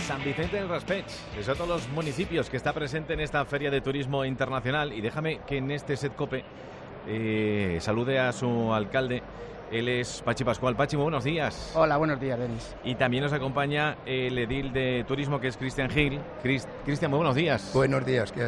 San Vicente del Raspeig es otro de los municipios que está presente en esta Feria de Turismo Internacional. Y déjame que en este Setcope salude a su alcalde. Él es Pachi Pascual. Pachi, muy buenos días. Hola, buenos días, Denis. Y también nos acompaña el edil de turismo, que es Cristian Gil. Cristian, muy buenos días. Buenos días, ¿qué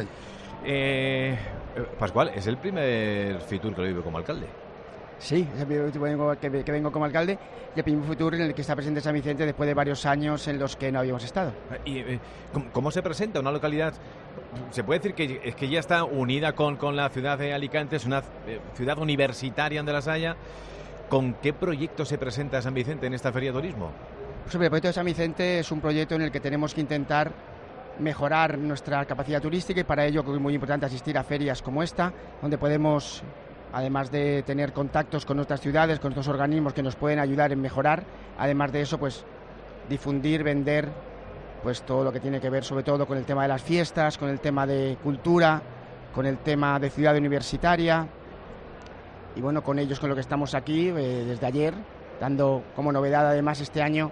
hay? Pascual, es el primer Fitur que lo vive como alcalde. Sí, es el primer Fitur que vengo como alcalde y el primer Fitur en el que está presente San Vicente después de varios años en los que no habíamos estado. ¿Y cómo se presenta una localidad? Se puede decir que ya está unida con la ciudad de Alicante, es una ciudad universitaria donde las haya. ¿Con qué proyecto se presenta San Vicente en esta Feria de Turismo? Pues el proyecto de San Vicente es un proyecto en el que tenemos que intentar mejorar nuestra capacidad turística, y para ello es muy importante asistir a ferias como esta, donde podemos, además de tener contactos con otras ciudades, con otros organismos que nos pueden ayudar en mejorar, además de eso, pues difundir, vender, pues todo lo que tiene que ver sobre todo con el tema de las fiestas, con el tema de cultura, con el tema de ciudad universitaria. Y bueno, con ellos, con lo que estamos aquí desde ayer, dando como novedad además este año,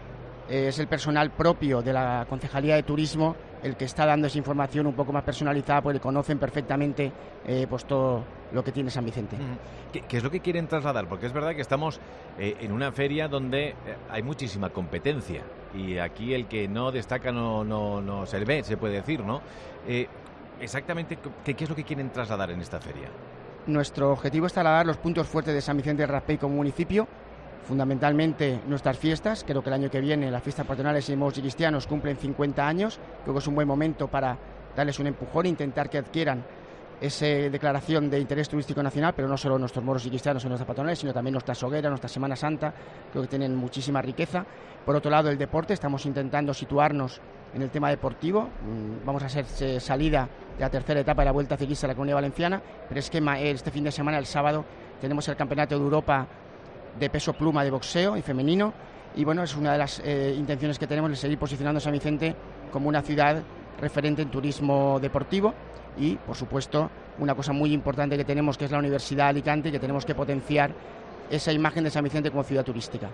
es el personal propio de la Concejalía de Turismo el que está dando esa información un poco más personalizada, porque conocen perfectamente pues todo lo que tiene San Vicente. ¿Qué es lo que quieren trasladar? Porque es verdad que estamos en una feria donde hay muchísima competencia, y aquí el que no destaca no se ve, se puede decir, ¿no? Exactamente, ¿qué es lo que quieren trasladar en esta feria? Nuestro objetivo es trasladar los puntos fuertes de San Vicente del Raspeig como municipio, fundamentalmente nuestras fiestas. Creo que el año que viene las fiestas patronales y nuevos y cristianos cumplen 50 años. Creo que es un buen momento para darles un empujón e intentar que adquieran esa declaración de interés turístico nacional, pero no solo nuestros moros y cristianos o nuestras patronales, sino también nuestras hogueras, nuestra Semana Santa. Creo que tienen muchísima riqueza. Por otro lado, el deporte, estamos intentando situarnos en el tema deportivo. Vamos a hacer salida de la tercera etapa de la Vuelta Ciclista de la Comunidad Valenciana, pero es que este fin de semana, el sábado, tenemos el Campeonato de Europa de peso pluma de boxeo y femenino, y bueno, es una de las intenciones que tenemos, de seguir posicionando a San Vicente como una ciudad referente en turismo deportivo. Y, por supuesto, una cosa muy importante que tenemos, que es la Universidad de Alicante, y que tenemos que potenciar esa imagen de San Vicente como ciudad turística.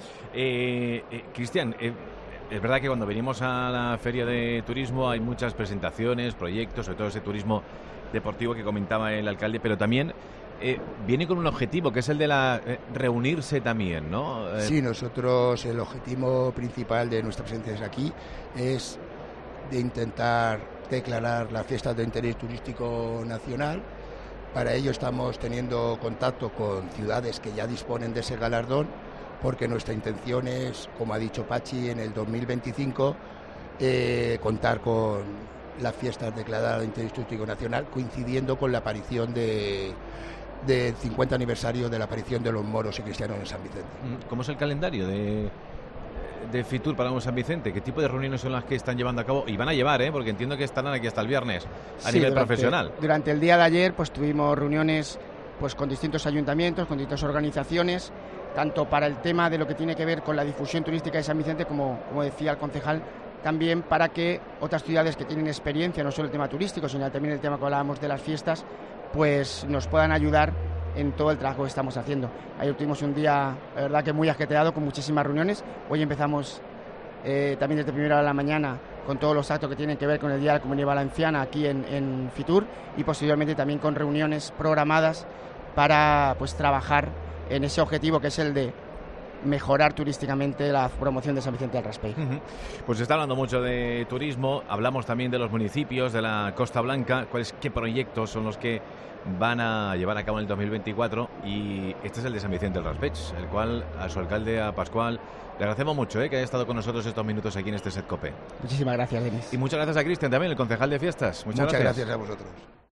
Cristian, es verdad que cuando venimos a la Feria de Turismo hay muchas presentaciones, proyectos, sobre todo ese turismo deportivo que comentaba el alcalde, pero también viene con un objetivo, que es el de reunirse también, ¿no? Sí, nosotros el objetivo principal de nuestra presencia aquí es de intentar declarar las fiestas de interés turístico nacional. Para ello estamos teniendo contacto con ciudades que ya disponen de ese galardón, porque nuestra intención es, como ha dicho Pachi, en el 2025 contar con las fiestas declaradas de interés turístico nacional, coincidiendo con la aparición del 50 aniversario de la aparición de los moros y cristianos en San Vicente. ¿Cómo es el calendario de Fitur para San Vicente? ¿Qué tipo de reuniones son las que están llevando a cabo? Y van a llevar, porque entiendo que estarán aquí hasta el viernes a nivel profesional. Durante el día de ayer pues tuvimos reuniones pues con distintos ayuntamientos, con distintas organizaciones, tanto para el tema de lo que tiene que ver con la difusión turística de San Vicente, como decía el concejal, también para que otras ciudades que tienen experiencia, no solo el tema turístico, sino también el tema que hablábamos de las fiestas, pues nos puedan ayudar en todo el trabajo que estamos haciendo. Ayer tuvimos un día, la verdad, que muy ajetreado, con muchísimas reuniones. Hoy empezamos también desde primera hora de la mañana con todos los actos que tienen que ver con el Día de la Comunidad Valenciana aquí en Fitur, y posteriormente también con reuniones programadas para pues trabajar en ese objetivo, que es el de mejorar turísticamente la promoción de San Vicente del Raspeig. Pues se está hablando mucho de turismo, hablamos también de los municipios de la Costa Blanca. ¿Qué proyectos son los que van a llevar a cabo en el 2024? Y este es el de San Vicente del Raspeig, el cual a su alcalde, a Pascual, le agradecemos mucho que haya estado con nosotros estos minutos aquí en este Setcope. Muchísimas gracias, Denis. Y muchas gracias a Cristian también, el concejal de fiestas. Muchas gracias a vosotros.